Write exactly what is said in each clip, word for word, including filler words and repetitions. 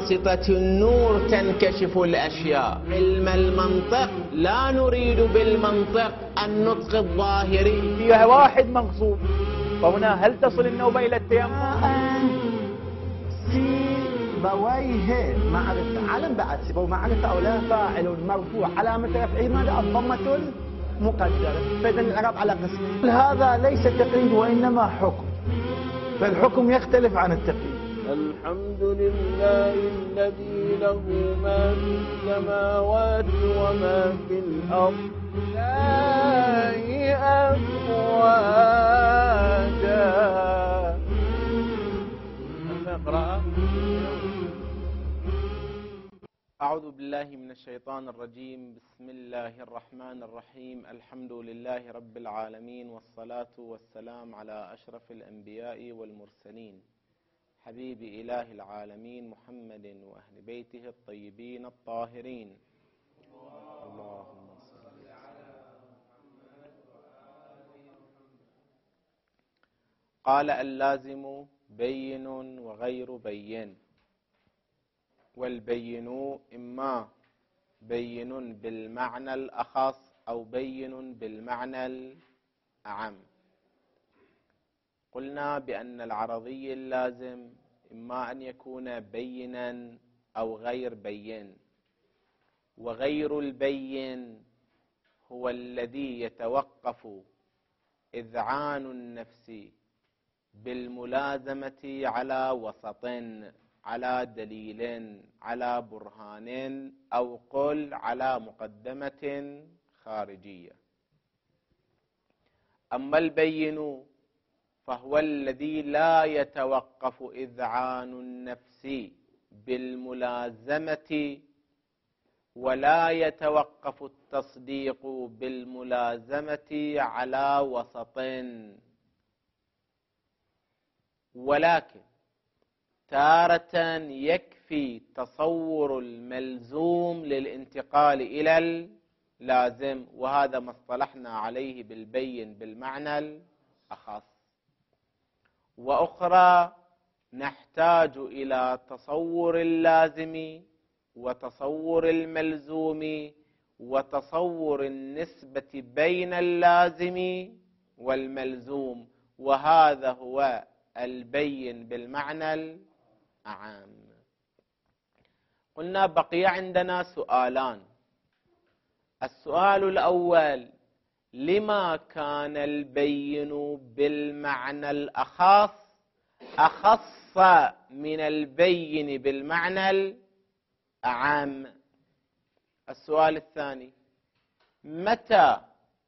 بواسطة النور تنكشف الأشياء. علم المنطق لا نريد بالمنطق النطق الظاهري. فيها واحد مغصوب، فهنا هل تصل النوبة إلى التيمم؟ سيبويه معرفة، علم بعد سيبويه معرفة أو لا. فاعل مرفوع علامة رفعه ماذا؟ الضمة المقدرة. فإذا الإعراب على قسمين. هذا ليس تقييد وإنما حكم، فالحكم يختلف عن التقييد. الحمد لله الذي له ما في السماوات وما في الأرض لا أفواجا. اقرأ. أعوذ بالله من الشيطان الرجيم. بسم الله الرحمن الرحيم. الحمد لله رب العالمين، والصلاة والسلام على أشرف الأنبياء والمرسلين، حبيب إله العالمين محمد وأهل بيته الطيبين الطاهرين. اللهم صل على محمد وآل محمد. قال اللازم بين وغير بين. والبين إما بين بالمعنى الأخص أو بين بالمعنى الأعم. قلنا بأن العرضي اللازم إما أن يكون بينا أو غير بين، وغير البين هو الذي يتوقف إذعان النفس بالملازمة على وسط، على دليل، على برهان، أو قل على مقدمة خارجية. أما البين فهو الذي لا يتوقف إذعان النفس بالملازمة، ولا يتوقف التصديق بالملازمة على وسط، ولكن تارة يكفي تصور الملزوم للانتقال إلى اللازم، وهذا ما اصطلحنا عليه بالبين بالمعنى الأخص. وأخرى نحتاج إلى تصور اللازم وتصور الملزوم وتصور النسبة بين اللازم والملزوم، وهذا هو البين بالمعنى الأعم. قلنا بقي عندنا سؤالان. السؤال الأول: لما كان البين بالمعنى الأخص أخص من البين بالمعنى الأعم؟ السؤال الثاني: متى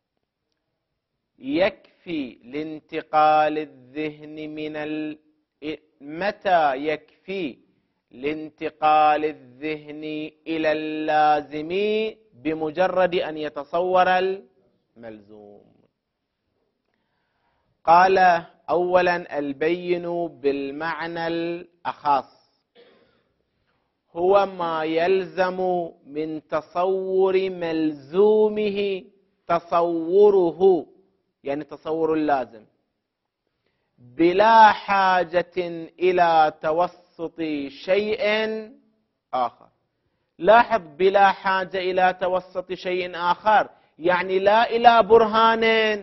يكفي لانتقال الذهن من ال... متى يكفي لانتقال الذهن إلى اللازم بمجرد أن يتصور الملزوم؟ قال أولا: البين بالمعنى الأخص هو ما يلزم من تصور ملزومه تصوره، يعني تصور اللازم، بلا حاجة إلى توسط شيء آخر. لاحظ: بلا حاجة إلى توسط شيء آخر، يعني لا إلى برهان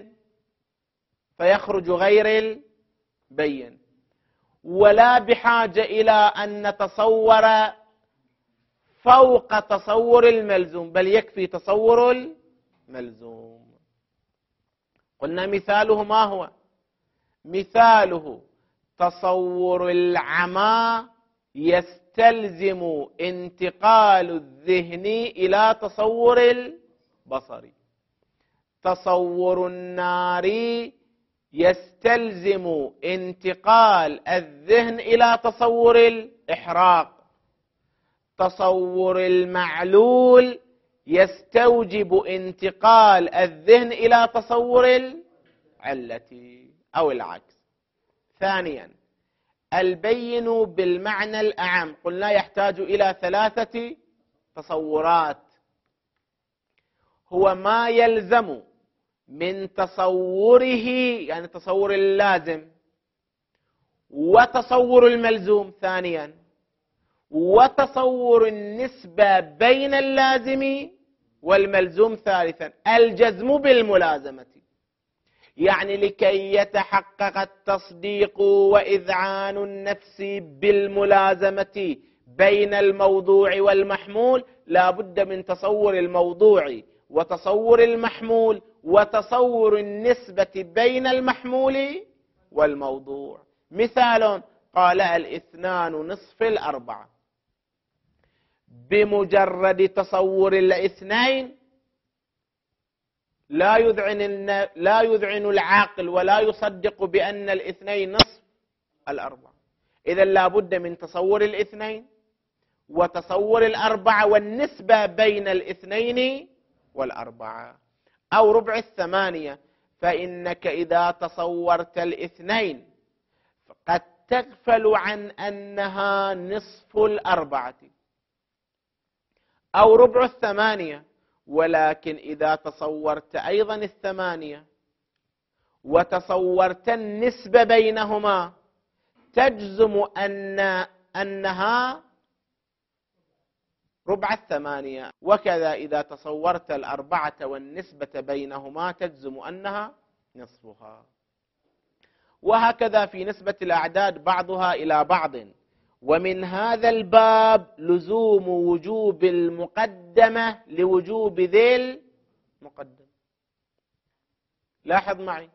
فيخرج غير البين، ولا بحاجة إلى أن نتصور فوق تصور الملزوم، بل يكفي تصور الملزوم. قلنا مثاله ما هو؟ مثاله تصور العمى يستلزم انتقال الذهن إلى تصور البصري. تصور النار يستلزم انتقال الذهن إلى تصور الإحراق. تصور المعلول يستوجب انتقال الذهن إلى تصور العلة أو العكس. ثانيا: البين بالمعنى الأعم قلنا يحتاج إلى ثلاثة تصورات. هو ما يلزم من تصوره، يعني تصور اللازم، وتصور الملزوم ثانيا، وتصور النسبة بين اللازم والملزوم ثالثا. الجزم بالملازمة، يعني لكي يتحقق التصديق وإذعان النفس بالملازمة بين الموضوع والمحمول لا بد من تصور الموضوع وتصور المحمول وتصور النسبة بين المحمول والموضوع. مثال: قال الاثنان نصف الأربعة. بمجرد تصور الاثنين لا يذعن لا يذعن العاقل ولا يصدق بأن الاثنين نصف الأربعة. إذا لا بد من تصور الاثنين وتصور الأربعة والنسبة بين الاثنين والأربعة. أو ربع الثمانية، فإنك إذا تصورت الاثنين قد تغفل عن أنها نصف الأربعة. أو ربع الثمانية، ولكن إذا تصورت أيضا الثمانية وتصورت النسبة بينهما تجزم أن أنها ربع الثمانية. وكذا إذا تصورت الأربعة والنسبة بينهما تجزم أنها نصفها. وهكذا في نسبة الأعداد بعضها إلى بعض. ومن هذا الباب لزوم وجوب المقدمة لوجوب ذي المقدم. لاحظ معي،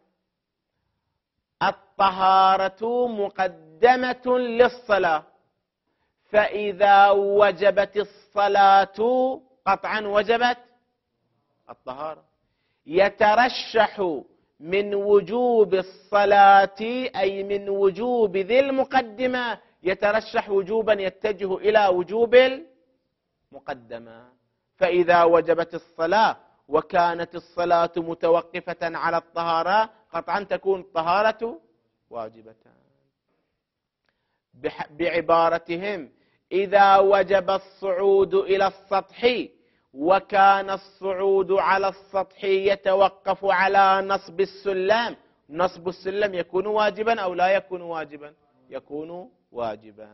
الطهارة مقدمة للصلاة، فإذا وجبت الصلاة قطعا وجبت الطهارة. يترشح من وجوب الصلاة أي من وجوب ذي المقدمة يترشح وجوبا يتجه إلى وجوب المقدمة. فإذا وجبت الصلاة وكانت الصلاة متوقفة على الطهارة قطعا تكون الطهارة واجبة. بعبارتهم، إذا وجب الصعود إلى السطح وكان الصعود على السطح يتوقف على نصب السلم، نصب السلم يكون واجبا أو لا يكون واجبا؟ يكون واجبا.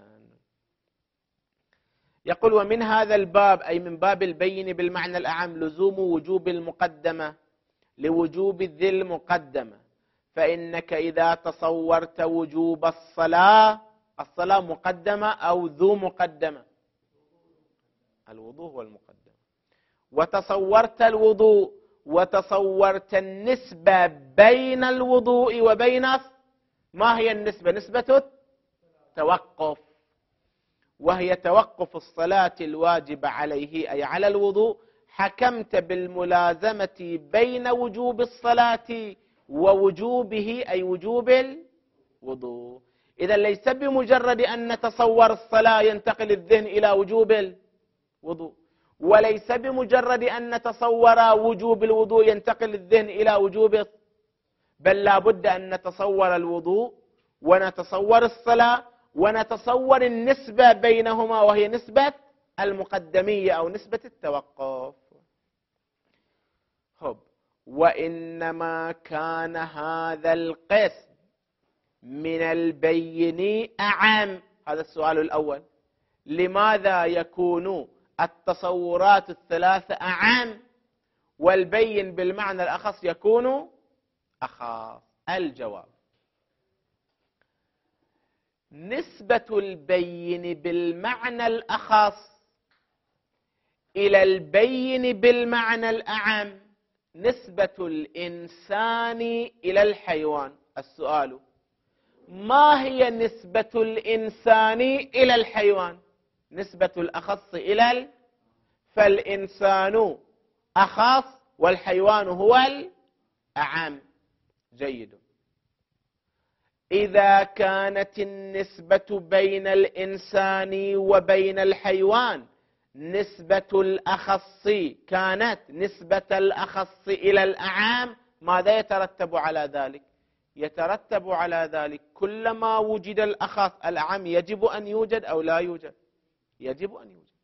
يقول: ومن هذا الباب أي من باب البين بالمعنى الأعم لزوم وجوب المقدمة لوجوب ذي المقدمة، فإنك إذا تصورت وجوب الصلاة، الصلاة مقدمة أو ذو مقدمة؟ الوضوء هو المقدمة. وتصورت الوضوء وتصورت النسبة بين الوضوء وبين، ما هي النسبة؟ نسبة التوقف، وهي توقف الصلاة الواجب عليه أي على الوضوء. حكمت بالملازمة بين وجوب الصلاة ووجوبه أي وجوب الوضوء. إذا ليس بمجرد أن نتصور الصلاة ينتقل الذهن إلى وجوب الوضوء، وليس بمجرد أن نتصور وجوب الوضوء ينتقل الذهن إلى وجوب، بل لا بد أن نتصور الوضوء ونتصور الصلاة ونتصور النسبة بينهما وهي نسبة المقدمية أو نسبة التوقف. هب. وإنما كان هذا القسم من البين أعم. هذا السؤال الأول، لماذا يكون التصورات الثلاثة أعم والبين بالمعنى الأخص يكون أخص؟ الجواب: نسبة البين بالمعنى الأخص إلى البين بالمعنى الأعم نسبة الإنسان إلى الحيوان. السؤال: ما هي نسبة الإنسان إلى الحيوان؟ نسبة الأخص إلى ال... فالإنسان أخص والحيوان هو الأعم. جيد. إذا كانت النسبة بين الإنسان وبين الحيوان نسبة الأخص كانت نسبة الأخص إلى الأعام، ماذا يترتب على ذلك؟ يترتب على ذلك كلما وجد الأخص الأعم يجب أن يوجد أو لا يوجد؟ يجب أن يوجد.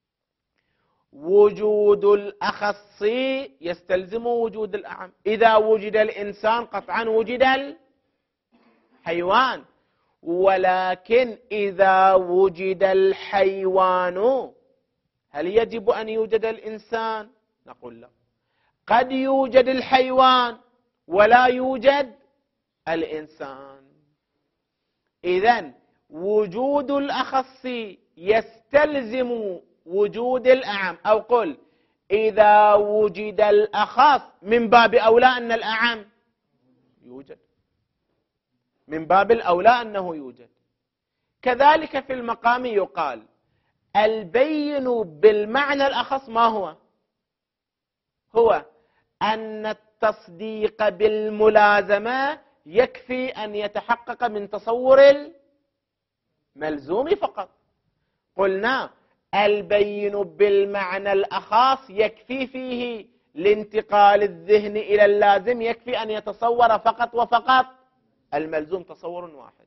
وجود الأخص يستلزم وجود الأعم. إذا وجد الإنسان قطعا وجد الحيوان، ولكن إذا وجد الحيوان هل يجب أن يوجد الإنسان؟ نقول لا، قد يوجد الحيوان ولا يوجد الإنسان. إذن وجود الأخص يستلزم وجود الأعم، أو قل إذا وجد الأخص من باب أولى أن الأعم يوجد، من باب الأولى أنه يوجد. كذلك في المقام يقال البين بالمعنى الأخص ما هو؟ هو أن التصديق بالملازمة يكفي أن يتحقق من تصور الملزوم فقط. قلنا البين بالمعنى الأخص يكفي فيه لانتقال الذهن إلى اللازم، يكفي أن يتصور فقط وفقط الملزوم تصور واحد.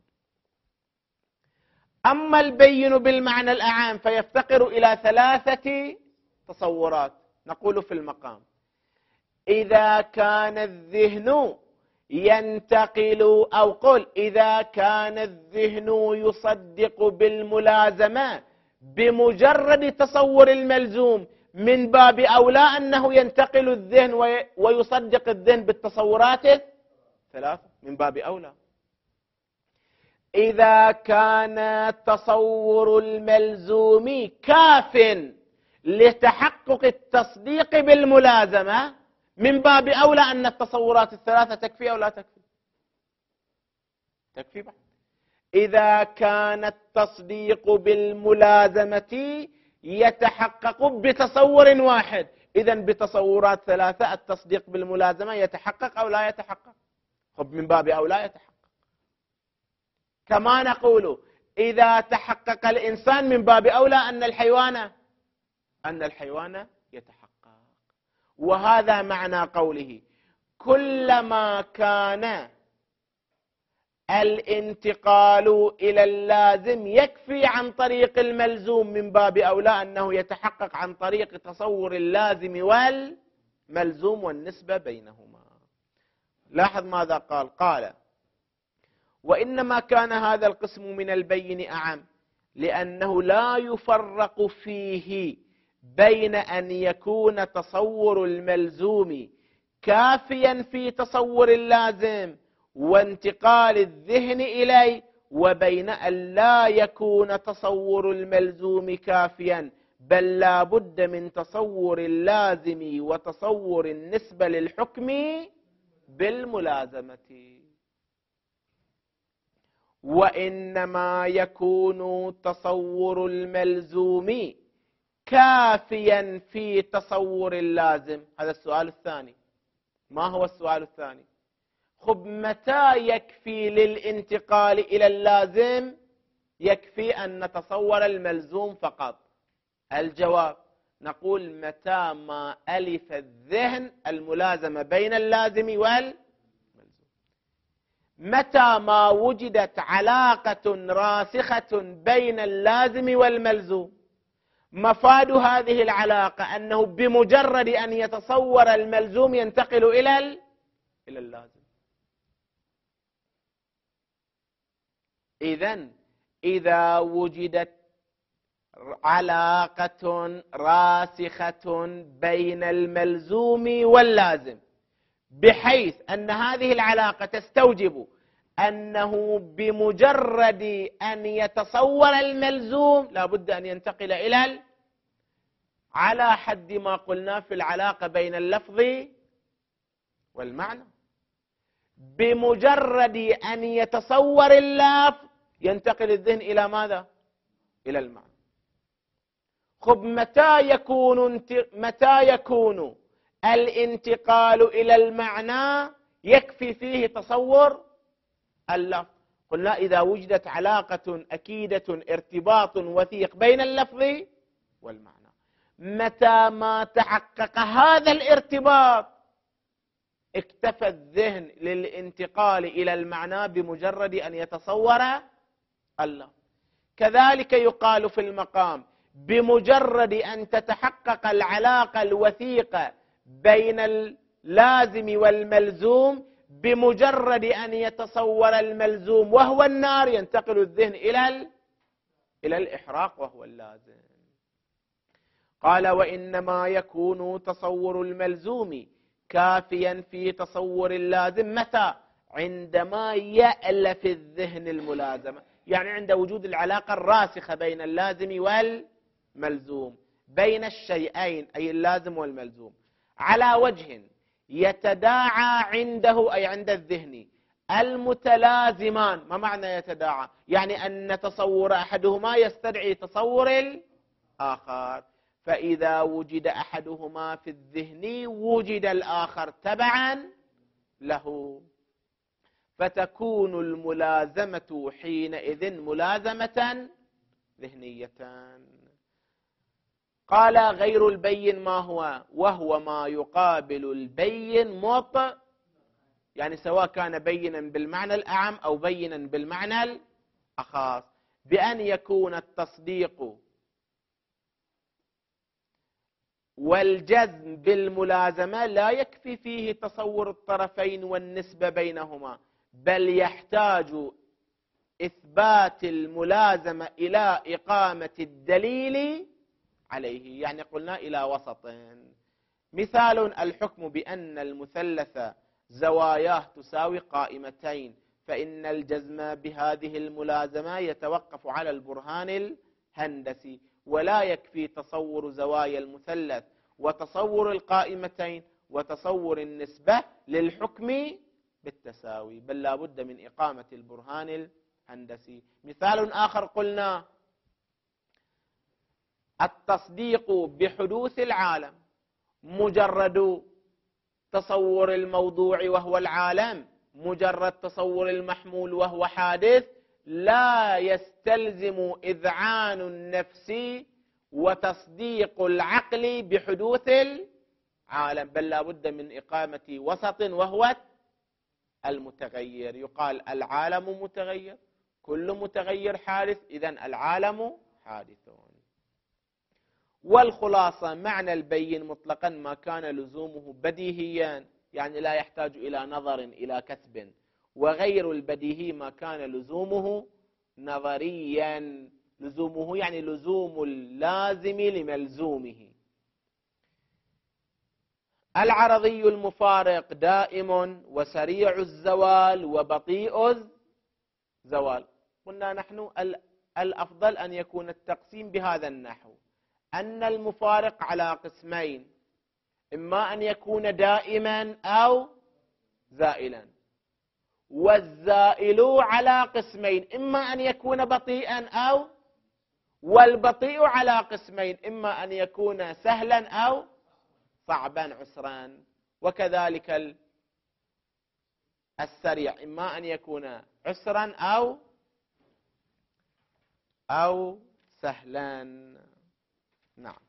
أما البين بالمعنى الأعام فيفتقر إلى ثلاثة تصورات. نقول في المقام إذا كان الذهن ينتقل، أو قل إذا كان الذهن يصدق بالملازمة بمجرد تصور الملزوم، من باب أولى أنه ينتقل الذهن ويصدق الذهن بالتصورات الثلاثة، من باب أولى. إذا كان تصور الملزوم كاف لتحقق التصديق بالملازمة، من باب أولى أن التصورات الثلاثة تكفي أو لا تكفي؟ تكفي بعد. إذا كان التصديق بالملازمة يتحقق بتصور واحد، إذن بتصورات ثلاثة التصديق بالملازمة يتحقق أو لا يتحقق؟ خب من باب أولى يتحقق. كما نقول إذا تحقق الإنسان من باب أولى أن الحيوان أن الحيوان يتحقق. وهذا معنى قوله كلما كان الانتقال إلى اللازم يكفي عن طريق الملزوم، من باب أولى أنه يتحقق عن طريق تصور اللازم والملزوم والنسبة بينهما. لاحظ ماذا قال؟ قال وإنما كان هذا القسم من البين أعم لأنه لا يفرق فيه بين أن يكون تصور الملزوم كافيا في تصور اللازم وانتقال الذهن إليه، وبين أن لا يكون تصور الملزوم كافيا بل لا بد من تصور اللازم وتصور النسبة للحكم بالملازمة. وإنما يكون تصور الملزوم كافيا في تصور اللازم. هذا السؤال الثاني. ما هو السؤال الثاني؟ خب متى يكفي للانتقال إلى اللازم يكفي أن نتصور الملزوم فقط؟ الجواب نقول متى ما ألف الذهن الملازمة بين اللازم والملزوم. متى ما وجدت علاقة راسخة بين اللازم والملزوم، مفاد هذه العلاقة أنه بمجرد أن يتصور الملزوم ينتقل إلى إلى اللازم. إذن إذا وجدت علاقة راسخة بين الملزوم واللازم بحيث أن هذه العلاقة تستوجب أنه بمجرد أن يتصور الملزوم لابد أن ينتقل إلى، على حد ما قلنا في العلاقة بين اللفظ والمعنى، بمجرد أن يتصور اللفظ ينتقل الذهن إلى ماذا؟ إلى المعنى. خب متى يكون متى يكون الانتقال إلى المعنى يكفي فيه تصور اللفظ؟ قلنا إذا وجدت علاقة أكيدة ارتباط وثيق بين اللفظ والمعنى. متى ما تحقق هذا الارتباط اكتفى الذهن للانتقال إلى المعنى بمجرد أن يتصور اللفظ. كذلك يقال في المقام بمجرد أن تتحقق العلاقة الوثيقة بين اللازم والملزوم بمجرد أن يتصور الملزوم وهو النار ينتقل الذهن إلى إلى الإحراق وهو اللازم. قال وإنما يكون تصور الملزوم كافيا في تصور اللازم متى؟ عندما يألف الذهن الملازمة، يعني عند وجود العلاقة الراسخة بين اللازم والملزوم، بين الشيئين أي اللازم والملزوم، على وجه يتداعى عنده أي عند الذهن المتلازمان. ما معنى يتداعى؟ يعني أن تصور أحدهما يستدعي تصور الآخر، فإذا وجد أحدهما في الذهن وجد الآخر تبعا له، فتكون الملازمة حينئذ ملازمة ذهنية. قال غير البين ما هو؟ وهو ما يقابل البين مط، يعني سواء كان بينا بالمعنى الأعم أو بينا بالمعنى الأخص، بأن يكون التصديق والجزم بالملازمة لا يكفي فيه تصور الطرفين والنسبة بينهما، بل يحتاج إثبات الملازمة إلى إقامة الدليل عليه، يعني قلنا إلى وسط. مثال الحكم بأن المثلث زواياه تساوي قائمتين، فإن الجزم بهذه الملازمة يتوقف على البرهان الهندسي، ولا يكفي تصور زوايا المثلث وتصور القائمتين وتصور النسبة للحكم بالتساوي، بل لا بد من إقامة البرهان الهندسي. مثال آخر قلنا التصديق بحدوث العالم، مجرد تصور الموضوع وهو العالم، مجرد تصور المحمول وهو حادث، لا يستلزم إذعان النفس وتصديق العقل بحدوث العالم، بل لا بد من إقامة وسط وهو المتغير. يقال العالم متغير، كل متغير حادث، إذن العالم حادث. والخلاصة معنى البين مطلقا ما كان لزومه بديهيا، يعني لا يحتاج إلى نظر إلى كسب، وغير البديهي ما كان لزومه نظريا، لزومه يعني لزوم اللازم لملزومه. العرضي المفارق دائم وسريع الزوال وبطيء الزوال. قلنا نحن الأفضل أن يكون التقسيم بهذا النحو، أن المفارق على قسمين، إما أن يكون دائما أو زائلا، والزائل على قسمين، إما أن يكون بطيئا أو، والبطيء على قسمين، إما أن يكون سهلا أو صعبا عسرا، وكذلك السريع إما أن يكون عسرا أو أو سهلا. نعم.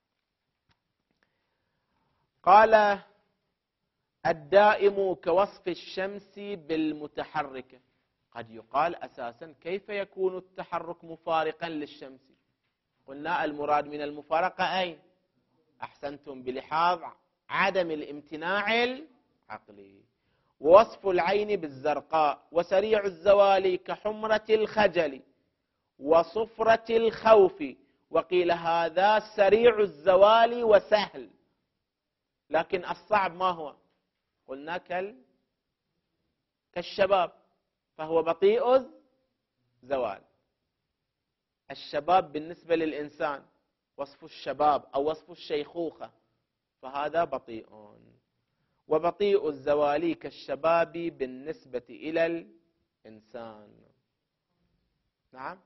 قال الدائم كوصف الشمس بالمتحركة. قد يقال أساسا كيف يكون التحرك مفارقا للشمس؟ قلنا المراد من المفارقة أين؟ أحسنتم، بلحاظ عدم الامتناع العقلي. ووصف العين بالزرقاء، وسريع الزوال كحمرة الخجل وصفرة الخوف، وقيل هذا سريع الزوال وسهل، لكن الصعب ما هو؟ قلنا كال كالشباب، فهو بطيء الزوال. الشباب بالنسبة للإنسان وصف الشباب أو وصف الشيخوخة، فهذا بطيء. وبطيء الزوال كالشباب بالنسبة إلى الإنسان. نعم،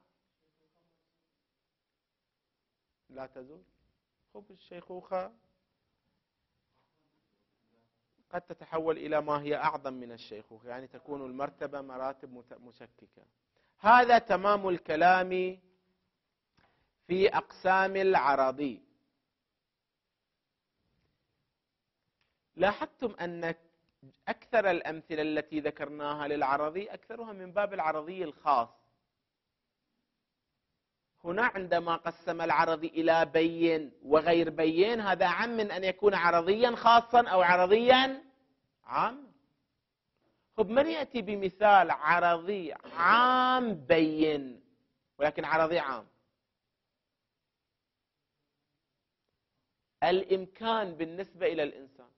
لا تزول. خب الشيخوخة قد تتحول إلى ما هي أعظم من الشيخوخة، يعني تكون المرتبة مراتب مشككة. هذا تمام الكلام في أقسام العرضي. لاحظتم أن أكثر الأمثلة التي ذكرناها للعرضي أكثرها من باب العرضي الخاص. هنا عندما قسم العرضي إلى بين وغير بين، هذا عام من أن يكون عرضيا خاصا أو عرضيا عاما. طب من يأتي بمثال عرضي عام بين، ولكن عرضي عام؟ الإمكان بالنسبة إلى الإنسان،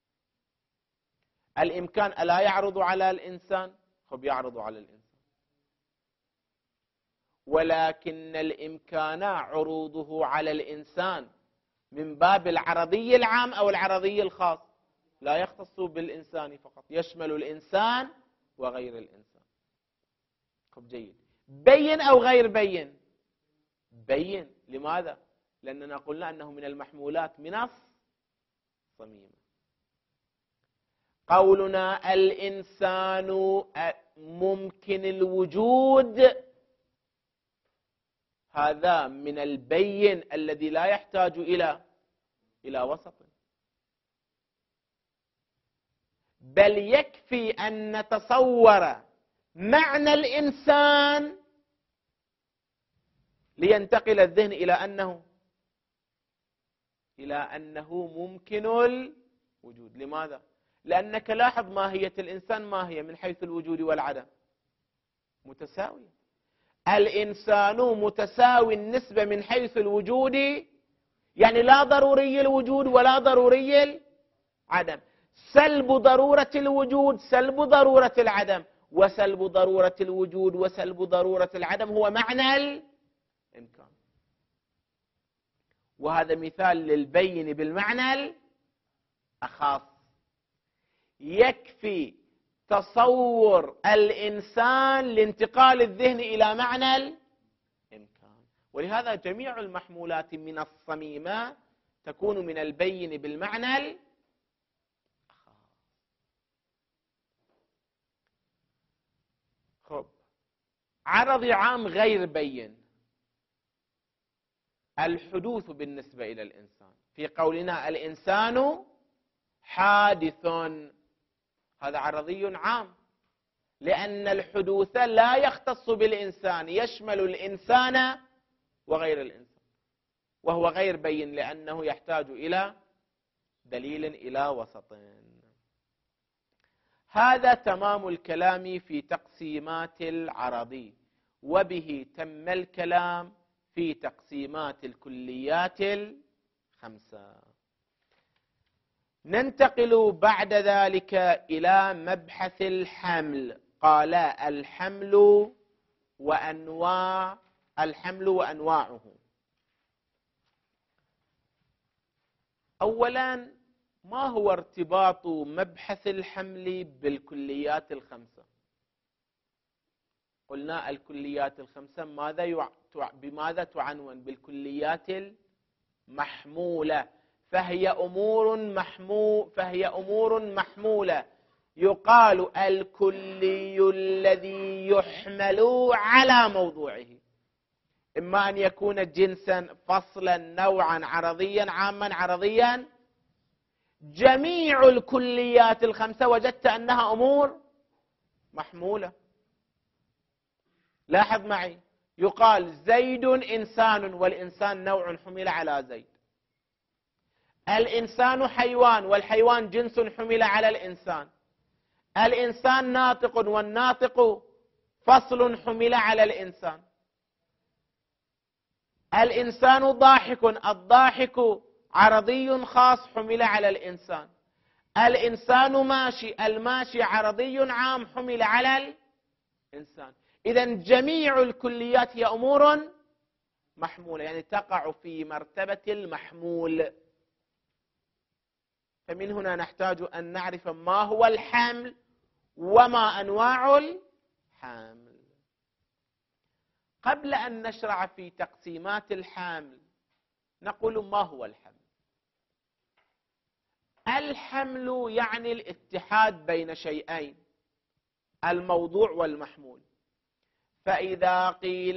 الإمكان ألا يعرض على الإنسان؟ خب يعرض على الإنسان، ولكن الإمكان عروضه على الإنسان من باب العرضي العام أو العرضي الخاص؟ لا يختص بالإنسان فقط، يشمل الإنسان وغير الإنسان. خب جيد، بين أو غير بين؟ بين. لماذا؟ لأننا قلنا أنه من المحمولات من الصميمة. قولنا الإنسان ممكن الوجود، هذا من البين الذي لا يحتاج إلى إلى وسط، بل يكفي أن نتصور معنى الإنسان لينتقل الذهن إلى أنه إلى أنه ممكن الوجود. لماذا؟ لأنك لاحظ ماهية الإنسان ما هي من حيث الوجود والعدم؟ متساوية. الإنسان متساوي النسبة من حيث الوجود، يعني لا ضروري الوجود ولا ضروري العدم. سلب ضرورة الوجود سلب ضرورة العدم، وسلب ضرورة الوجود وسلب ضرورة العدم هو معنى الإمكان. وهذا مثال للبين بالمعنى الأخص. يكفي تصور الإنسان لانتقال الذهن إلى معنى الإمكان. ولهذا جميع المحمولات من الصميمة تكون من البين بالمعنى الأخص. خب، عرض عام غير بين، الحدوث بالنسبة إلى الإنسان. في قولنا الإنسان حادث، هذا عرضي عام، لأن الحدوث لا يختص بالإنسان، يشمل الإنسان وغير الإنسان، وهو غير بين لأنه يحتاج إلى دليل إلى وسط. هذا تمام الكلام في تقسيمات العرضي، وبه تم الكلام في تقسيمات الكليات الخمسة. ننتقل بعد ذلك إلى مبحث الحمل. قال الحمل وأنواع الحمل وأنواعه. أولا، ما هو ارتباط مبحث الحمل بالكليات الخمسة؟ قلنا الكليات الخمسة ماذا يع... بماذا تعنون؟ بالكليات المحمولة، فهي أمور محمو فهي أمور محمولة. يقال الكلي الذي يحمل على موضوعه، إما أن يكون جنسا، فصلا، نوعا، عرضيا، عاما، عرضيا. جميع الكليات الخمسة وجدت أنها أمور محمولة. لاحظ معي، يقال زيد إنسان، والإنسان نوع حمل على زيد. الإنسان حيوان، والحيوان جنس حمل على الإنسان. الإنسان ناطق، والناطق فصل حمل على الإنسان. الإنسان ضاحك، الضاحك عرضي خاص حمل على الإنسان. الإنسان ماشي، الماشي عرضي عام حمل على الإنسان. إذن جميع الكليات هي أمور محمولة، يعني تقع في مرتبة المحمول. فمن هنا نحتاج أن نعرف ما هو الحمل وما أنواع الحمل. قبل أن نشرع في تقسيمات الحمل نقول ما هو الحمل. الحمل يعني الاتحاد بين شيئين، الموضوع والمحمول. فإذا قيل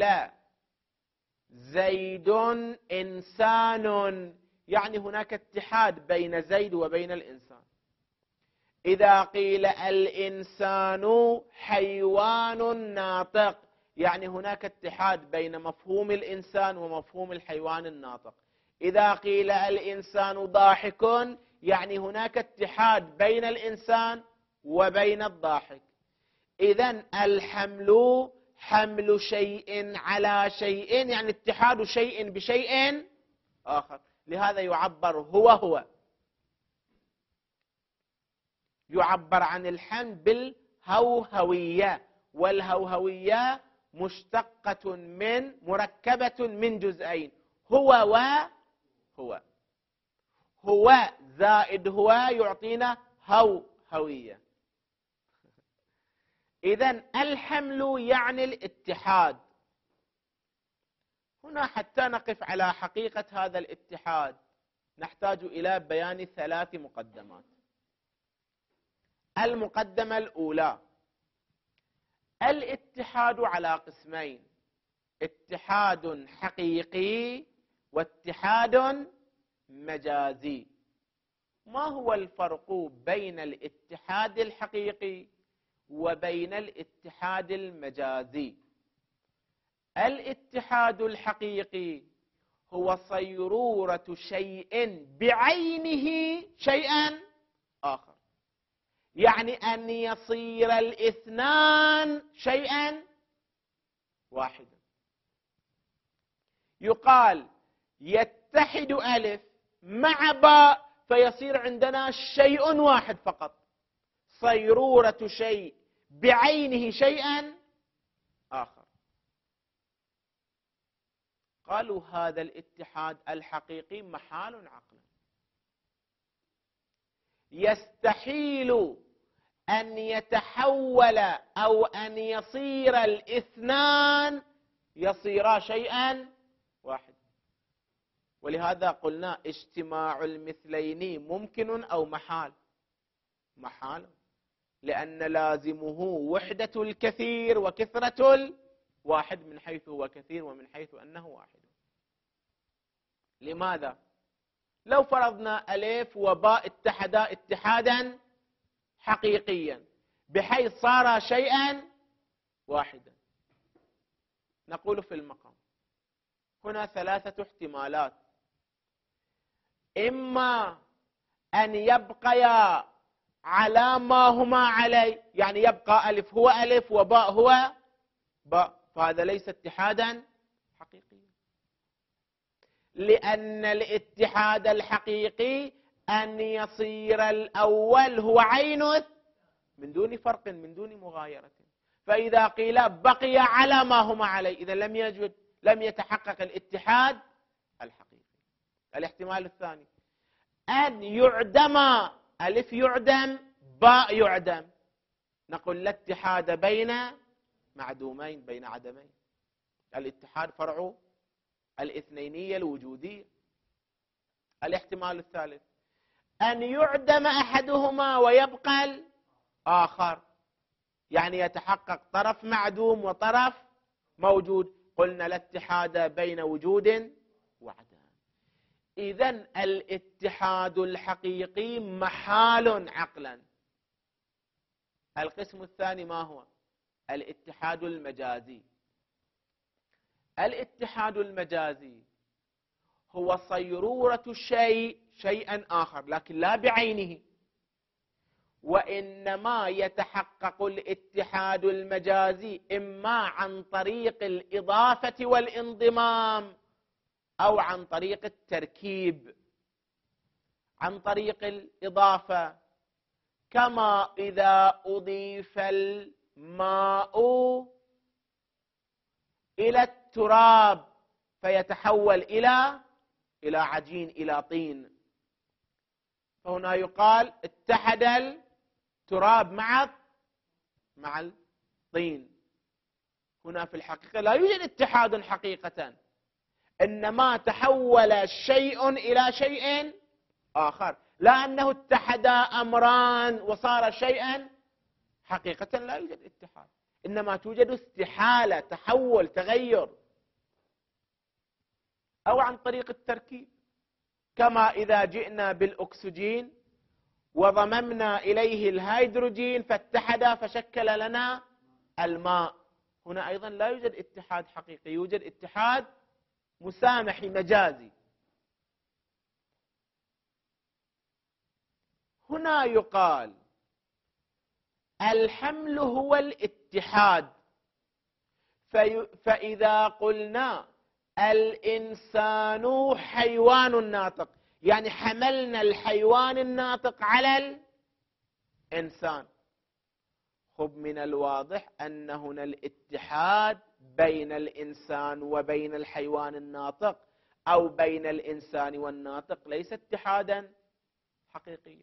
زيد إنسان، يعني هناك اتحاد بين زيد وبين الإنسان. إذا قيل الإنسان حيوان ناطق، يعني هناك اتحاد بين مفهوم الإنسان ومفهوم الحيوان الناطق. إذا قيل الإنسان ضاحك، يعني هناك اتحاد بين الإنسان وبين الضاحك. إذن الحمل حمل شيء على شيء، يعني اتحاد شيء بشيء آخر. لهذا يعبر هو هو يعبر عن الحمل بالهوهوية، والهوهوية مشتقة من مركبة من جزئين، هو وهو. هو زائد هو يعطينا هوهوية. إذن الحمل يعني الاتحاد. هنا حتى نقف على حقيقة هذا الاتحاد نحتاج إلى بيان ثلاث مقدمات. المقدمة الأولى: الاتحاد على قسمين، اتحاد حقيقي واتحاد مجازي. ما هو الفرق بين الاتحاد الحقيقي وبين الاتحاد المجازي؟ الاتحاد الحقيقي هو صيرورة شيء بعينه شيئا آخر، يعني أن يصير الاثنان شيئا واحدا. يقال يتحد ألف مع باء فيصير عندنا شيء واحد فقط، صيرورة شيء بعينه شيئا آخر. قالوا هذا الاتحاد الحقيقي محال عقلا، يستحيل أن يتحول أو أن يصير الاثنان يصيرا شيئا واحد. ولهذا قلنا اجتماع المثلين ممكن أو محال؟ محال، لأن لازمه وحدة الكثير وكثرة الواحد من حيث هو كثير ومن حيث أنه واحد. لماذا؟ لو فرضنا ألف وباء اتحدا اتحادا حقيقيا بحيث صار شيئا واحدا، نقول في المقام هنا ثلاثة احتمالات: إما أن يبقيا على ما هما عليه، يعني يبقى ألف هو ألف وباء هو باء، فهذا ليس اتحادا حقيقيا، لأن الاتحاد الحقيقي أن يصير الأول هو عين من دون فرق من دون مغايرة. فإذا قيل بقي على ما هما عليه إذا لم يجد لم يتحقق الاتحاد الحقيقي. الاحتمال الثاني أن يعدم ألف يعدم باء يعدم، نقول لا اتحاد بين معدومين بين عدمين، الاتحاد فرع الاثنينية الوجودية. الاحتمال الثالث أن يعدم أحدهما ويبقى الآخر، يعني يتحقق طرف معدوم وطرف موجود، قلنا لا اتحاد بين وجود وعدم. إذن الاتحاد الحقيقي محال عقلا. القسم الثاني ما هو؟ الاتحاد المجازي. الاتحاد المجازي هو صيرورة الشيء شيئا آخر لكن لا بعينه، وإنما يتحقق الاتحاد المجازي إما عن طريق الإضافة والانضمام أو عن طريق التركيب. عن طريق الإضافة كما إذا أضيف الماء إلى التراب فيتحول إلى إلى عجين إلى طين، فهنا يقال اتحد التراب مع مع الطين. هنا في الحقيقة لا يوجد اتحاد حقيقة، إنما تحول شيء إلى شيء آخر، لا أنه اتحد أمران وصار شيئا حقيقة، لا يوجد اتحاد، إنما توجد استحالة تحول تغير. أو عن طريق التركيب كما إذا جئنا بالأكسجين وضممنا إليه الهيدروجين فاتحد فشكل لنا الماء، هنا أيضا لا يوجد اتحاد حقيقي، يوجد اتحاد مسامحي مجازي. هنا يقال الحمل هو الاتحاد. في فإذا قلنا الإنسان حيوان ناطق، يعني حملنا الحيوان الناطق على الإنسان. خب من الواضح أن هنا الاتحاد بين الإنسان وبين الحيوان الناطق أو بين الإنسان والناطق ليس اتحادا حقيقيا،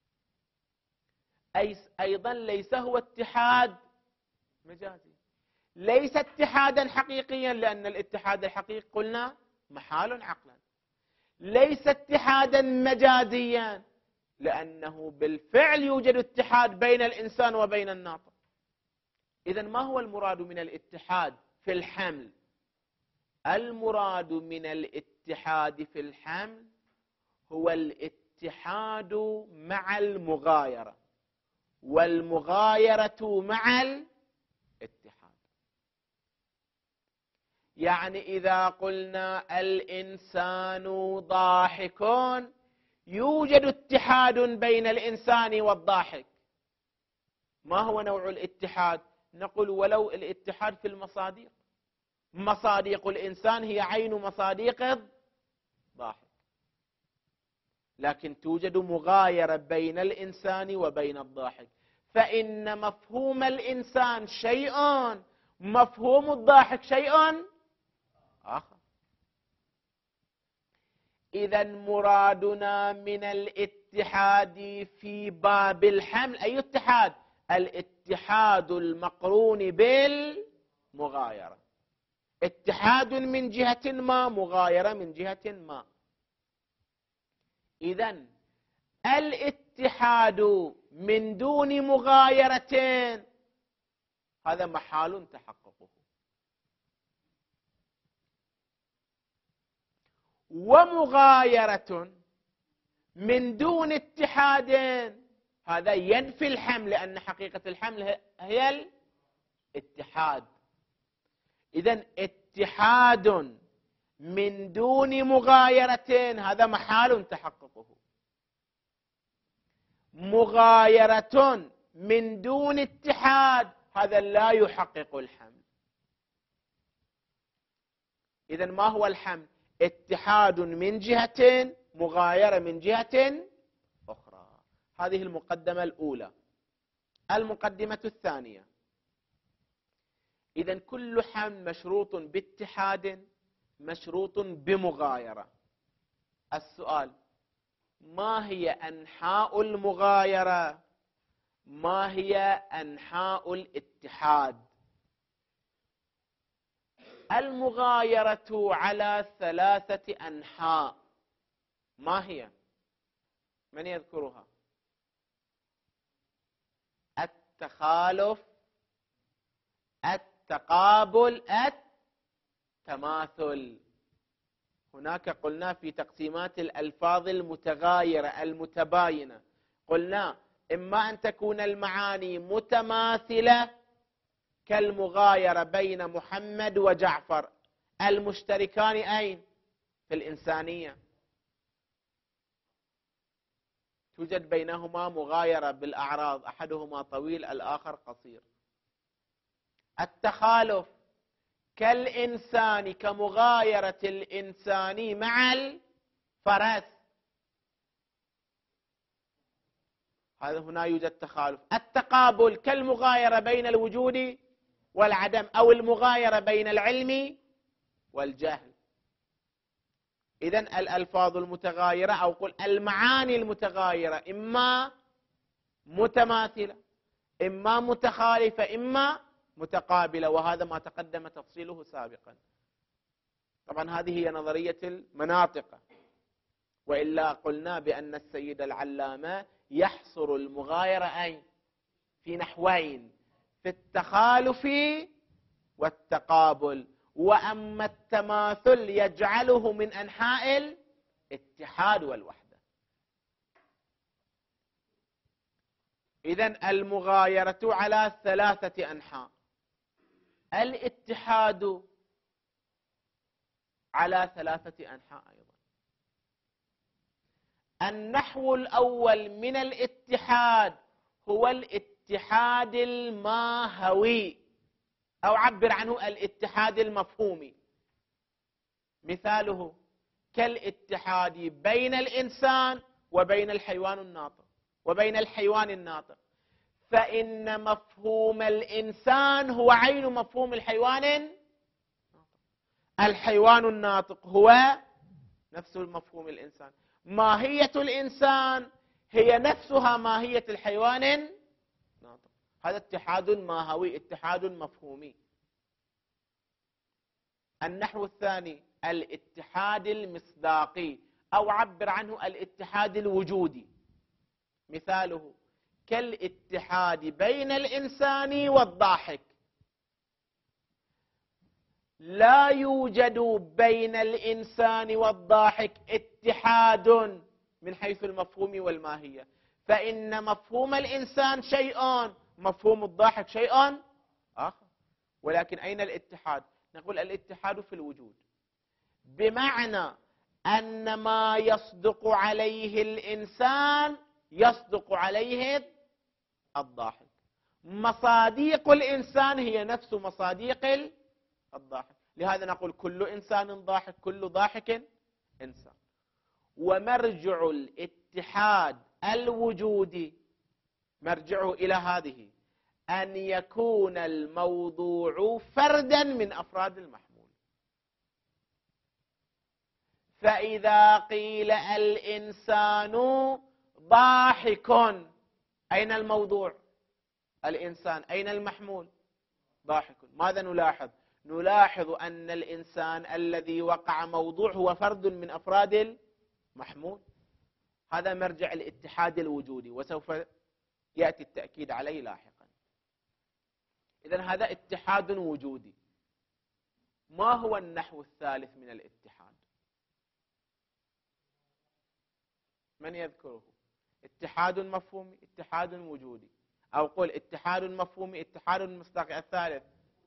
أيضا ليس هو اتحاد مجازي، ليس اتحادا حقيقيا لأن الاتحاد الحقيقي قلنا محال عقلا، ليس اتحادا مجازيا لأنه بالفعل يوجد اتحاد بين الإنسان وبين الناطق. إذن ما هو المراد من الاتحاد في الحمل؟ المراد من الاتحاد في الحمل هو الاتحاد مع المغايرة، والمغايرة مع الاتحاد. يعني إذا قلنا الإنسان ضاحك يوجد اتحاد بين الإنسان والضاحك. ما هو نوع الاتحاد؟ نقول ولو الاتحاد في المصاديق، مصاديق الإنسان هي عين مصاديق الضاحك، لكن توجد مغايرة بين الإنسان وبين الضاحك، فإن مفهوم الإنسان شيء، مفهوم الضاحك شيء آخر. إذن مرادنا من الاتحاد في باب الحمل أي اتحاد؟ الاتحاد المقرون بالمغايرة، اتحاد من جهة ما، مغايرة من جهة ما. إذن الاتحاد من دون مغايرة هذا محال تحققه، ومغايرة من دون اتحاد هذا ينفي الحمل، لأن حقيقة الحمل هي الاتحاد. إذن اتحاد من دون مغايرة هذا محال تحققه، مغايرة من دون اتحاد هذا لا يحقق الحمل. إذن ما هو الحمل؟ اتحاد من جهة، مغايرة من جهة أخرى. هذه المقدمة الأولى. المقدمة الثانية، إذن كل حمل مشروط باتحاد، مشروط بمغايرة. السؤال: ما هي أنحاء المغايرة؟ ما هي أنحاء الاتحاد؟ المغايرة على ثلاثة أنحاء، ما هي؟ من يذكرها؟ التخالف، التقابل، التماثل. هناك قلنا في تقسيمات الألفاظ المتغايرة المتباينة، قلنا إما أن تكون المعاني متماثلة كالمغايرة بين محمد وجعفر المشتركان أين؟ في الإنسانية، توجد بينهما مغايرة بالأعراض، أحدهما طويل الآخر قصير. التخالف كالإنسان، كمغايرة الإنسان مع الفرس، هذا هنا يوجد تخالف. التقابل كالمغايرة بين الوجود والعدم، أو المغايرة بين العلم والجهل. إذن الألفاظ المتغايرة أو قل المعاني المتغايرة إما متماثلة، إما متخالفة، إما متقابلة، وهذا ما تقدم تفصيله سابقا. طبعا هذه هي نظرية المناطق، وإلا قلنا بأن السيد العلامة يحصر المغايرة أين؟ في نحوين: في التخالف والتقابل، وأما التماثل يجعله من أنحاء الاتحاد والوحدة. إذن المغايرة على ثلاثة أنحاء، الاتحاد على ثلاثة أنحاء أيضا. النحو الأول من الاتحاد هو الاتحاد الاتحاد الماهوي أو عبر عنه الاتحاد المفهومي. مثاله كالاتحاد بين الإنسان وبين الحيوان الناطق وبين الحيوان الناطق، فإن مفهوم الإنسان هو عين مفهوم الحيوان الناطق. الحيوان الناطق هو نفس مفهوم الإنسان، ماهية الإنسان هي نفسها ماهية الحيوان الناطق. هذا اتحاد ماهوي، اتحاد مفهومي. النحو الثاني الاتحاد المصداقي أو عبر عنه الاتحاد الوجودي. مثاله كالاتحاد بين الإنسان والضاحك. لا يوجد بين الإنسان والضاحك اتحاد من حيث المفهوم والماهية، فإن مفهوم الإنسان شيء، مفهوم الضاحك شيء آخر. ولكن أين الاتحاد؟ نقول الاتحاد في الوجود، بمعنى أن ما يصدق عليه الإنسان يصدق عليه الضاحك. مصاديق الإنسان هي نفس مصاديق الضاحك، لهذا نقول كل إنسان ضاحك، كل ضاحك إنسان. ومرجع الاتحاد الوجودي مرجعه إلى هذه، أن يكون الموضوع فردا من أفراد المحمول. فإذا قيل الإنسان ضاحك، أين الموضوع؟ الإنسان. أين المحمول؟ ضاحك. ماذا نلاحظ؟ نلاحظ أن الإنسان الذي وقع موضوع هو فرد من أفراد المحمول. هذا مرجع الاتحاد الوجودي، وسوف يأتي التأكيد عليه لاحقا. إذن هذا اتحاد وجودي. ما هو النحو الثالث من الاتحاد؟ من يذكره؟ اتحاد مفهومي، اتحاد وجودي، أو قل اتحاد مفهومي، اتحاد مصداقي. الثالث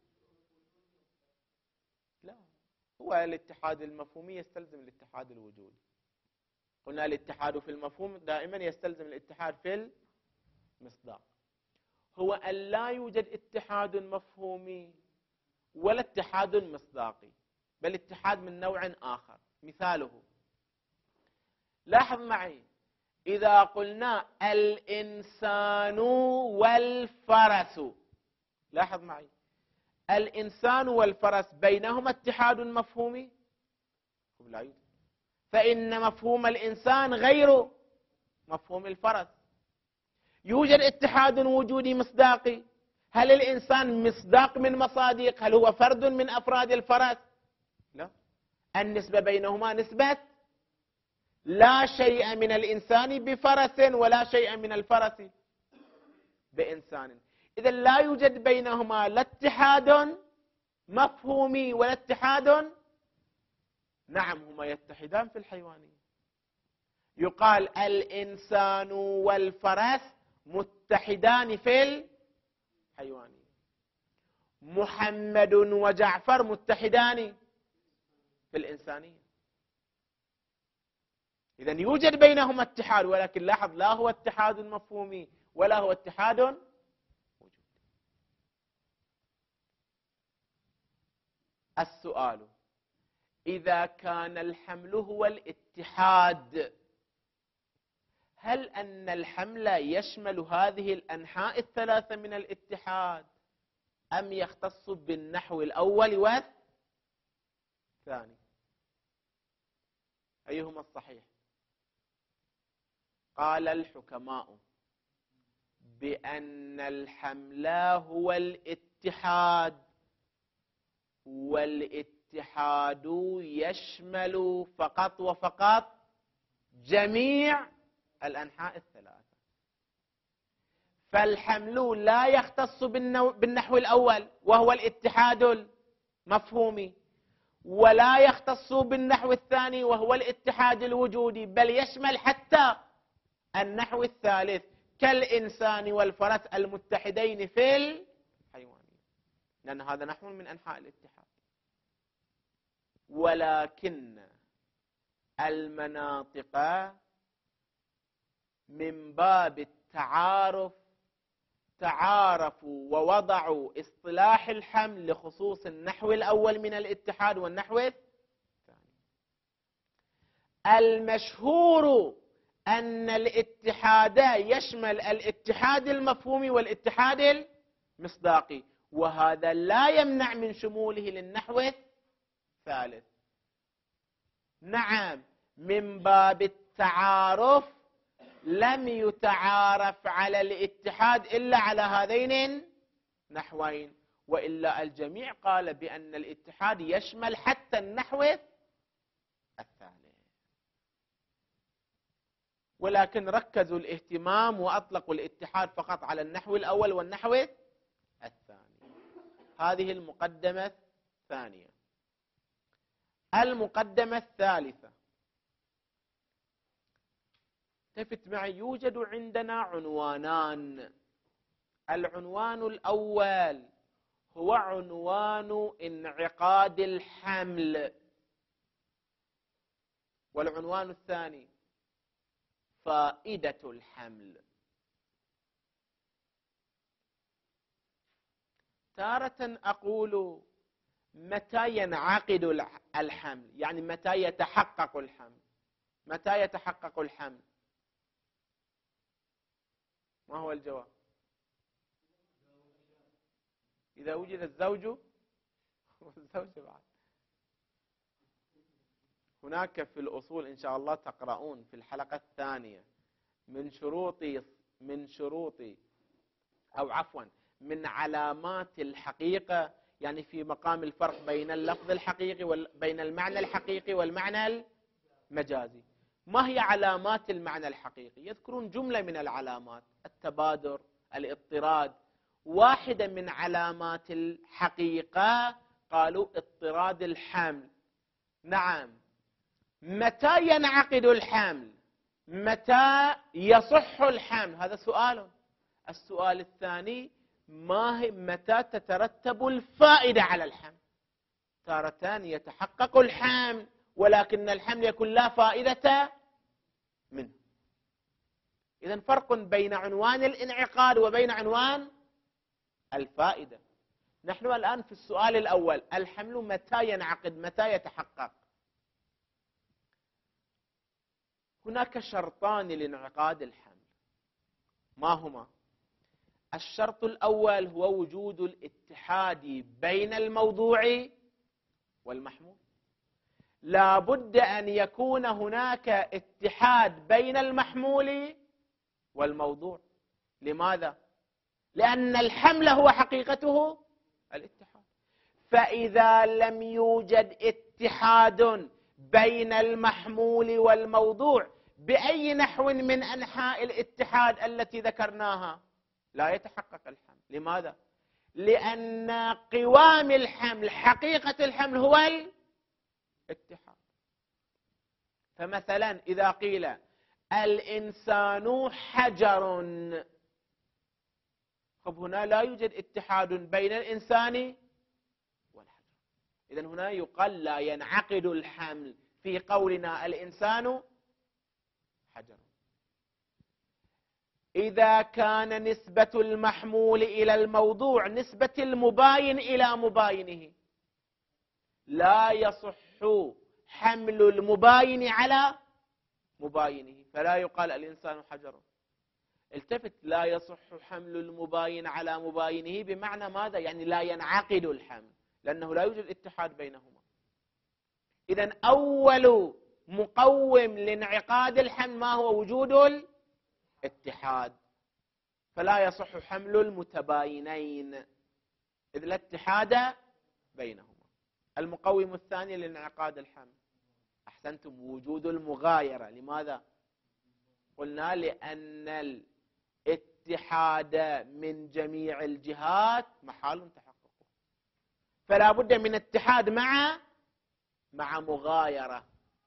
لا، هو الاتحاد المفهومي يستلزم الاتحاد الوجودي. قلنا الاتحاد في المفهوم دائما يستلزم الاتحاد في المصداق. هو أن لا يوجد اتحاد مفهومي ولا اتحاد مصداقي، بل اتحاد من نوع آخر. مثاله لاحظ معي، إذا قلنا الإنسان والفرس، لاحظ معي، الإنسان والفرس بينهما اتحاد مفهومي؟ لا يوجد، فإن مفهوم الإنسان غير مفهوم الفرس. يوجد اتحاد وجودي مصداقي. هل الإنسان مصداق من مصاديق؟ هل هو فرد من أفراد الفرس؟ لا، النسبة بينهما نسبة لا شيء من الإنسان بفرس ولا شيء من الفرس بإنسان. إذا لا يوجد بينهما لا اتحاد مفهومي ولا اتحاد. نعم، هما يتحدان في الحيوانية. يقال الإنسان والفرس متحدان في الحيوانية، محمد وجعفر متحدان في الإنسانية. إذن يوجد بينهما اتحاد، ولكن لاحظ لا هو اتحاد مفهومي ولا هو اتحاد وجودي. السؤال: إذا كان الحمل هو الاتحاد، هل أن الحمل يشمل هذه الأنحاء الثلاثة من الاتحاد أم يختص بالنحو الأول والثاني؟ أيهما الصحيح؟ قال الحكماء بأن الحمل هو الاتحاد، والاتحاد يشمل فقط وفقط جميع الأنحاء الثلاثة. فالحمل لا يختص بالنحو الأول وهو الاتحاد المفهومي، ولا يختص بالنحو الثاني وهو الاتحاد الوجودي، بل يشمل حتى النحو الثالث كالإنسان والفرس المتحدين في الحيوانية، لأن هذا نحو من أنحاء الاتحاد. ولكن المناطق من باب التعارف تعارفوا ووضعوا اصطلاح الحمل لخصوص النحو الأول من الاتحاد والنحو الثاني. المشهور أن الاتحاد يشمل الاتحاد المفهومي والاتحاد المصداقي، وهذا لا يمنع من شموله للنحو الثالث. نعم، من باب التعارف لم يتعارف على الاتحاد إلا على هذين النحوين، وإلا الجميع قال بأن الاتحاد يشمل حتى النحو الثالث، ولكن ركزوا الاهتمام وأطلقوا الاتحاد فقط على النحو الأول والنحو الثاني. هذه المقدمة الثانية. المقدمة الثالثة، التفت معي، يوجد عندنا عنوانان. العنوان الأول هو عنوان انعقاد الحمل، والعنوان الثاني فائدة الحمل. تارة أقول متى ينعقد الحمل، يعني متى يتحقق الحمل. متى يتحقق الحمل؟ ما هو الجواب؟ إذا وجد الزوج والزوجة بعد. هناك في الأصول إن شاء الله تقرؤون في الحلقة الثانية من شروط من شروط أو عفوا من علامات الحقيقة، يعني في مقام الفرق بين اللفظ الحقيقي وبين المعنى الحقيقي والمعنى المجازي. ما هي علامات المعنى الحقيقي؟ يذكرون جملة من العلامات: التبادر، الاضطراد. واحدة من علامات الحقيقة قالوا اضطراد الحمل. نعم، متى ينعقد الحمل؟ متى يصح الحمل؟ هذا سؤال. السؤال الثاني، ما هي متى تترتب الفائدة على الحمل؟ تارة يتحقق الحمل ولكن الحمل يكون لا فائدة منه. إذن فرق بين عنوان الانعقاد وبين عنوان الفائدة. نحن الآن في السؤال الأول، الحمل متى ينعقد، متى يتحقق؟ هناك شرطان لانعقاد الحمل. ما هما؟ الشرط الأول هو وجود الاتحاد بين الموضوع والمحمول. لا بد أن يكون هناك اتحاد بين المحمول والموضوع. لماذا؟ لأن الحمل هو حقيقته الاتحاد. فإذا لم يوجد اتحاد بين المحمول والموضوع بأي نحو من أنحاء الاتحاد التي ذكرناها لا يتحقق الحمل. لماذا؟ لأن قوام الحمل، حقيقة الحمل هو الاتحاد. فمثلا إذا قيل الإنسان حجر، طب هنا لا يوجد اتحاد بين الإنسان والحجر، إذن هنا يقال لا ينعقد الحمل في قولنا الإنسان حجر. إذا كان نسبة المحمول إلى الموضوع نسبة المباين إلى مباينه، لا يصح حمل المباين على مباينه، فلا يقال الإنسان حجر. التفت، لا يصح حمل المباين على مباينه بمعنى ماذا؟ يعني لا ينعقد الحمل، لأنه لا يوجد اتحاد بينهما. إذن أول مقوم لانعقاد الحمل ما هو؟ وجود الاتحاد، فلا يصح حمل المتباينين إذ لا اتحاد بينهما. المقوم الثاني لانعقاد الحمل، أحسنتم، وجود المغايرة. لماذا؟ قلنا لأن الاتحاد من جميع الجهات محال تحققه، فلا بد من اتحاد مع مع مغايرة.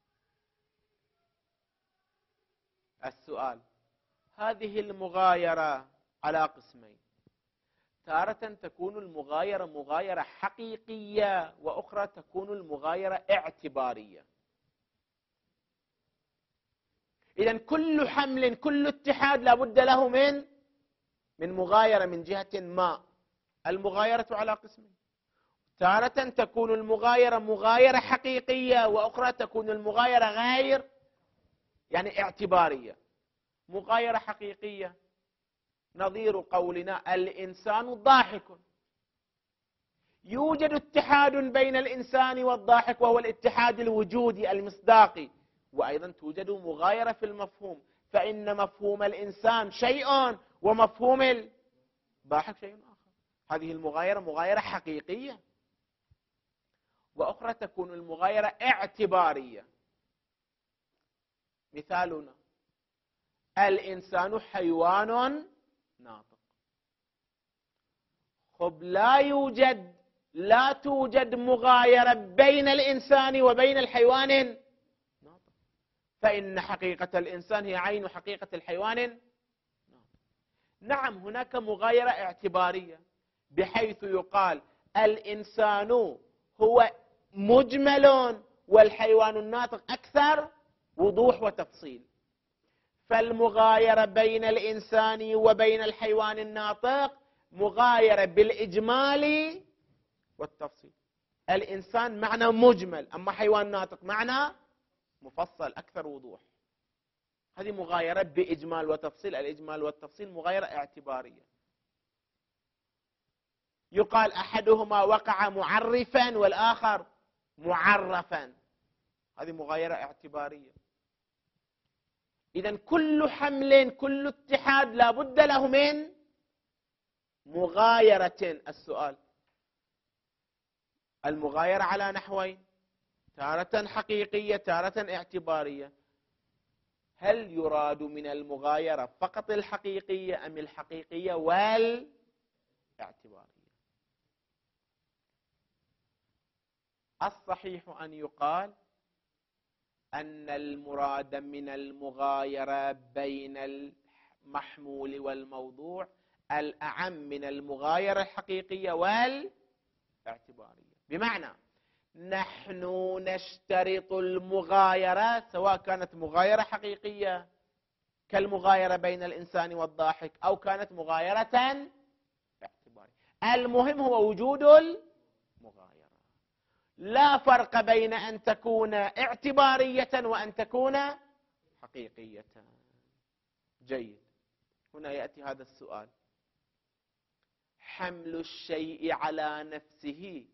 السؤال، هذه المغايرة على قسمين: تارة تكون المغايرة مغايرة حقيقية، وأخرى تكون المغايرة اعتبارية. إذن كل حمل، كل اتحاد لا بد له من من مغايرة من جهة ما. المغايرة على قسمين، تارة تكون المغايرة مغايرة حقيقية، وأخرى تكون المغايرة غير يعني اعتبارية. مغايرة حقيقية نظير قولنا الإنسان ضاحك، يوجد اتحاد بين الإنسان والضاحك وهو الاتحاد الوجودي المصداقي، وأيضا توجد مغايرة في المفهوم، فإن مفهوم الإنسان شيء ومفهوم الضاحك شيء آخر. هذه المغايرة مغايرة حقيقية. وأخرى تكون المغايرة اعتبارية. مثالنا الإنسان حيوان ناطق. خب لا يوجد لا توجد مغايرة بين الإنسان وبين الحيوان الناطق، فإن حقيقة الإنسان هي عين حقيقة الحيوان الناطق. نعم هناك مغايرة اعتبارية، بحيث يقال الإنسان هو مجمل والحيوان الناطق أكثر وضوح وتفصيل. فالمغايرة بين الإنسان وبين الحيوان الناطق مغايرة بالإجمال والتفصيل. الإنسان معنى مجمل، أما حيوان ناطق معنى مفصل أكثر وضوح. هذه مغايرة بإجمال وتفصيل. الإجمال والتفصيل مغايرة اعتبارية. يقال أحدهما وقع معرفا والآخر معرفا، هذه مغايرة اعتبارية. إذن كل حمل كل اتحاد لا بد له من مغايرة. السؤال المغايرة على نحوين، تارة حقيقية تارة اعتبارية. هل يراد من المغايرة فقط الحقيقية أم الحقيقية والاعتبارية؟ الصحيح أن يقال أن المراد من المغايرة بين المحمول والموضوع الأعم من المغايرة الحقيقية والاعتبارية. بمعنى نحن نشترط المغايرة سواء كانت مغايرة حقيقية كالمغايرة بين الإنسان والضاحك أو كانت مغايرة اعتبارية، المهم هو وجود المغايرة. لا فرق بين أن تكون اعتبارية وأن تكون حقيقية. جيد. هنا يأتي هذا السؤال: حمل الشيء على نفسه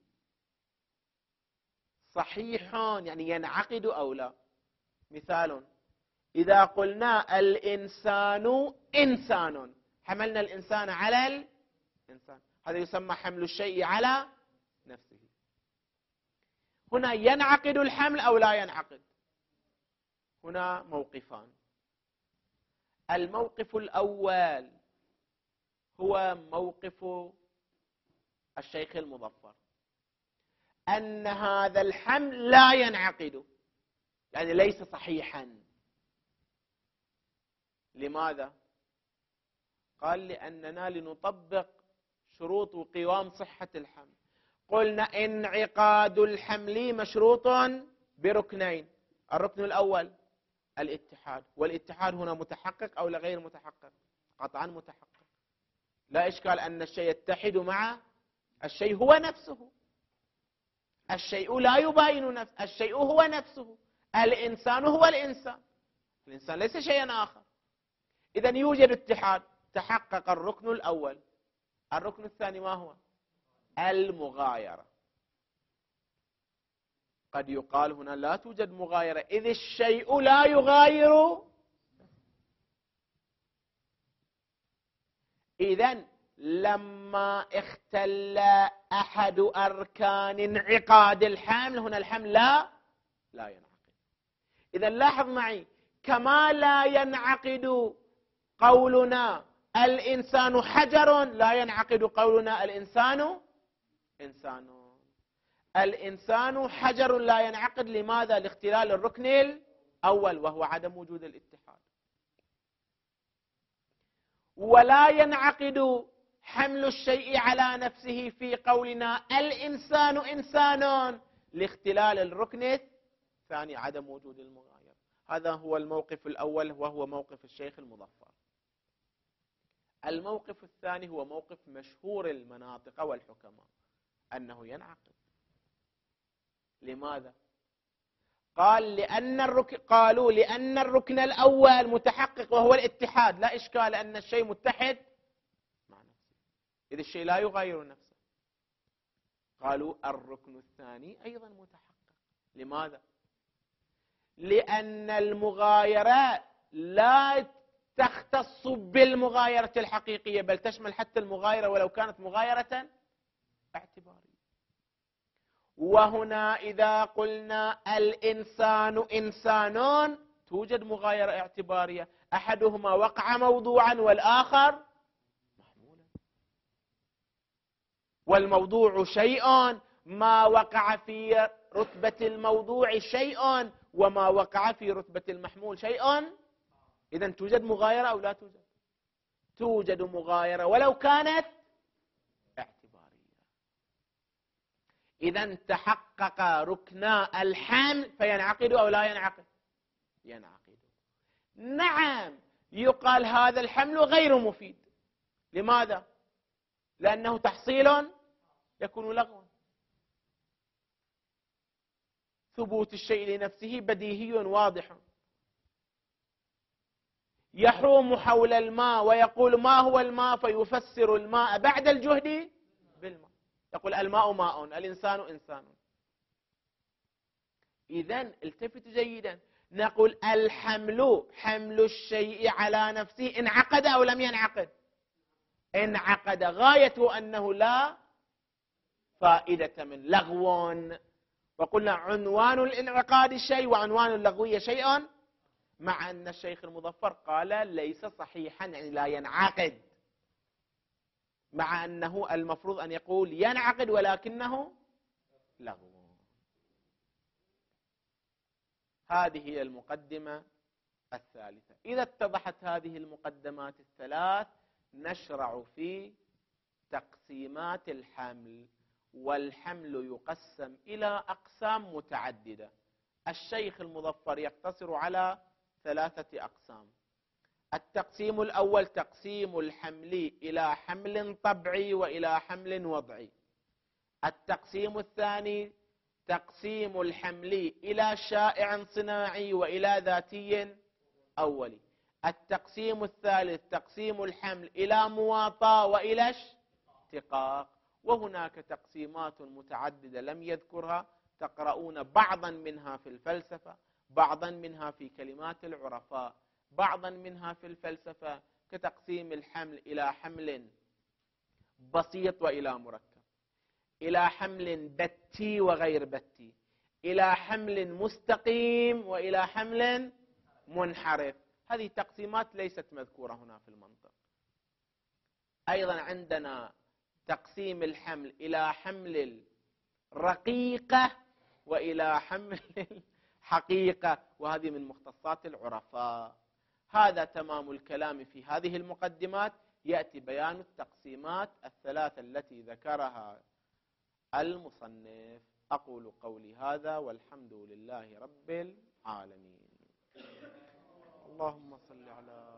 صحيح يعني ينعقد أو لا؟ مثال: إذا قلنا الإنسان إنسان، حملنا الإنسان على الإنسان، هذا يسمى حمل الشيء على نفسه. هنا ينعقد الحمل أو لا ينعقد؟ هنا موقفان. الموقف الأول هو موقف الشيخ المظفر، أن هذا الحمل لا ينعقد، يعني ليس صحيحا. لماذا؟ قال لأننا لنطبق شروط وقوام صحة الحمل. قلنا انعقاد الحمل مشروط بركنين. الركن الأول الاتحاد، والاتحاد هنا متحقق أو غير متحقق؟ قطعا متحقق. لا إشكال أن الشيء يتحد مع الشيء هو نفسه. الشيء لا يباين نفسه، الشيء هو نفسه. الإنسان هو الإنسان، الإنسان ليس شيئا آخر. إذن يوجد اتحاد، تحقق الركن الأول. الركن الثاني ما هو؟ المغايرة. قد يقال هنا لا توجد مغايرة إذ الشيء لا يغاير. إذن لما اختل أحد أركان انعقاد الحمل، هنا الحمل لا لا ينعقد. إذن لاحظ معي، كما لا ينعقد قولنا الإنسان حجر لا ينعقد قولنا الإنسان إنسان. الإنسان حجر لا ينعقد. لماذا؟ لاختلال الركن الأول وهو عدم وجود الاتحاد. ولا ينعقد حمل الشيء على نفسه في قولنا الإنسان إنسان لاختلال الركن الثاني عدم وجود المغايرة. هذا هو الموقف الأول وهو موقف الشيخ المظفر. الموقف الثاني هو موقف مشهور المناطق والحكماء أنه ينعقد. لماذا؟ قال لأن الركن قالوا لأن الركن الأول متحقق وهو الاتحاد، لا إشكال أن الشيء متحد مع نفسه، إذا الشيء لا يغير نفسه. قالوا الركن الثاني أيضا متحقق. لماذا؟ لأن المغايرة لا تختص بالمغايرة الحقيقية، بل تشمل حتى المغايرة ولو كانت مغايرة اعتبارية. وهنا إذا قلنا الإنسان إنسان توجد مغايرة اعتبارية، أحدهما وقع موضوعا والآخر محمولا. والموضوع شيء، ما وقع في رتبة الموضوع شيء، وما وقع في رتبة المحمول شيء. إذن توجد مغايرة أو لا توجد؟ توجد مغايرة ولو كانت اعتبارية. إذن تحقق ركنا الحمل فينعقد أو لا ينعقد؟ ينعقد. نعم، يقال هذا الحمل غير مفيد. لماذا؟ لأنه تحصيل يكون لغوا. ثبوت الشيء لنفسه بديهي واضح. يحوم حول الماء ويقول ما هو الماء، فيفسر الماء بعد الجهد بالماء، يقول الماء ماء، الإنسان إنسان. إذن التفت جيدا، نقول الحمل حمل الشيء على نفسه انعقد أو لم ينعقد؟ انعقد، غايته أنه لا فائدة من لغو. وقلنا عنوان الانعقاد شيء وعنوان اللغوية شيء، مع أن الشيخ المظفر قال ليس صحيحا يعني لا ينعقد، مع أنه المفروض أن يقول ينعقد ولكنه لغو. هذه هي المقدمة الثالثة. إذا اتضحت هذه المقدمات الثلاث نشرع في تقسيمات الحمل. والحمل يقسم إلى أقسام متعددة. الشيخ المظفر يقتصر على ثلاثة أقسام. التقسيم الأول تقسيم الحمل إلى حمل طبعي وإلى حمل وضعي. التقسيم الثاني تقسيم الحمل إلى شائع صناعي وإلى ذاتي أولي. التقسيم الثالث تقسيم الحمل إلى مواطاة وإلى اشتقاق. وهناك تقسيمات متعددة لم يذكرها، تقرؤون بعضا منها في الفلسفة، بعضا منها في كلمات العرفاء، بعضا منها في الفلسفة، كتقسيم الحمل إلى حمل بسيط وإلى مركب، إلى حمل بتي وغير بتي، إلى حمل مستقيم وإلى حمل منحرف. هذه تقسيمات ليست مذكورة هنا في المنطق. أيضا عندنا تقسيم الحمل إلى حمل الرقيقة وإلى حمل الحقيقة، وهذه من مختصات العرفاء. هذا تمام الكلام في هذه المقدمات. يأتي بيان التقسيمات الثلاثة التي ذكرها المصنف. أقول قولي هذا والحمد لله رب العالمين. اللهم صل على